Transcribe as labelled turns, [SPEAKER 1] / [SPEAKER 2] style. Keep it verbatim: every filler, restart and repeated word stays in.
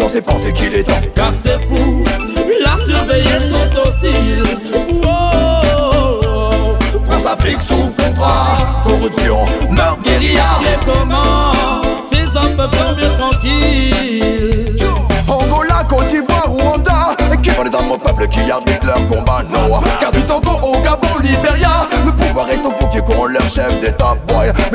[SPEAKER 1] censé penser qu'il est temps.
[SPEAKER 2] Car c'est fou, la surveillée sont hostiles. Wow.
[SPEAKER 1] France-Afrique sous contrat, corruption, meurtre, guérilla.
[SPEAKER 2] Et comment ces hommes peuvent dormir tranquilles?
[SPEAKER 1] Angola, Côte d'Ivoire, Rwanda, qui vont les armes au peuple qui arbitre leur combat, no. Car du Togo au Gabon, Libéria, le pouvoir est au fond qui corrompt leur chef d'état, boy.